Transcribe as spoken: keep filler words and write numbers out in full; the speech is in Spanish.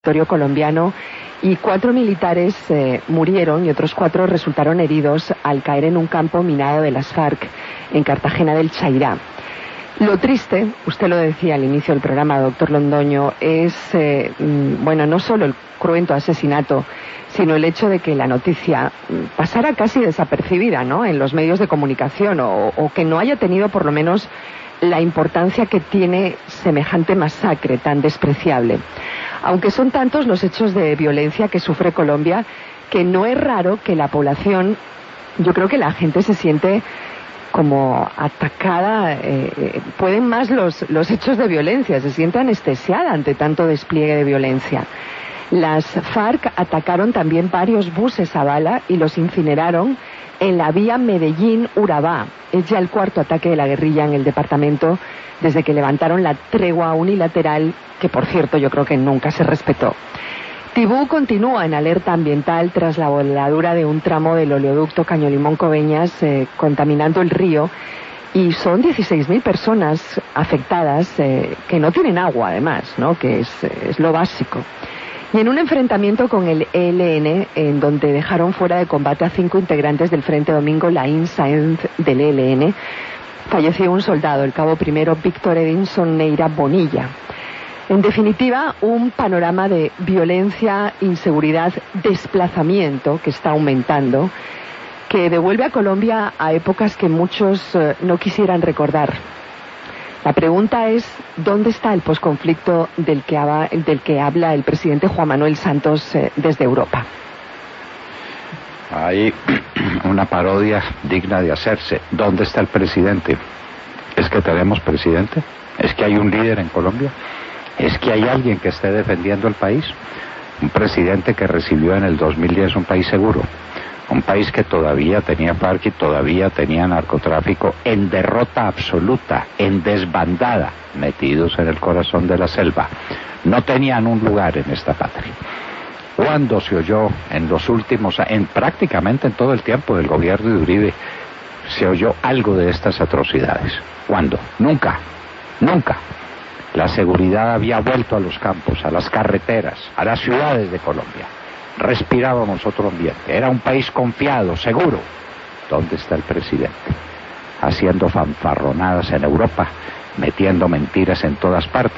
territorio colombiano y cuatro militares eh, murieron y otros cuatro resultaron heridos al caer en un campo minado de las FARC en Cartagena del Chairá. Lo triste, usted lo decía al inicio del programa, doctor Londoño, es, eh, bueno, no solo el cruento asesinato, sino el hecho de que la noticia pasara casi desapercibida, ¿no?, en los medios de comunicación o, o que no haya tenido por lo menos la importancia que tiene semejante masacre tan despreciable. Aunque son tantos los hechos de violencia que sufre Colombia, que no es raro que la población, yo creo que la gente se siente como atacada, eh, pueden más los, los hechos de violencia, se siente anestesiada ante tanto despliegue de violencia. Las FARC atacaron también varios buses a bala y los incineraron en la vía Medellín-Urabá. Es ya el cuarto ataque de la guerrilla en el departamento desde que levantaron la tregua unilateral, que por cierto yo creo que nunca se respetó. Tibú continúa en alerta ambiental tras la voladura de un tramo del oleoducto Cañolimón-Coveñas, eh, contaminando el río, y son dieciséis mil personas afectadas eh, que no tienen agua además, ¿no?, que es, es lo básico. Y en un enfrentamiento con el E L N, en donde dejaron fuera de combate a cinco integrantes del Frente Domingo Laín Sáenz del E L N, falleció un soldado, el cabo primero Víctor Edinson Neira Bonilla. En definitiva, un panorama de violencia, inseguridad, desplazamiento que está aumentando, que devuelve a Colombia a épocas que muchos eh, no quisieran recordar. La pregunta es, ¿dónde está el posconflicto del que, habla, del que habla el presidente Juan Manuel Santos eh, desde Europa? Hay una parodia digna de hacerse. ¿Dónde está el presidente? ¿Es que tenemos presidente? ¿Es que hay un líder en Colombia? ¿Es que hay alguien que esté defendiendo el país? Un presidente que recibió en el dos mil diez un país seguro. Un país que todavía tenía FARC y todavía tenía narcotráfico en derrota absoluta, en desbandada, metidos en el corazón de la selva. No tenían un lugar en esta patria. ¿Cuándo se oyó en los últimos, en prácticamente en todo el tiempo del gobierno de Uribe, se oyó algo de estas atrocidades? ¿Cuándo? Nunca, nunca. La seguridad había vuelto a los campos, a las carreteras, a las ciudades de Colombia. Respirábamos otro ambiente, era un país confiado, seguro. ¿Dónde está el presidente? Haciendo fanfarronadas en Europa, metiendo mentiras en todas partes.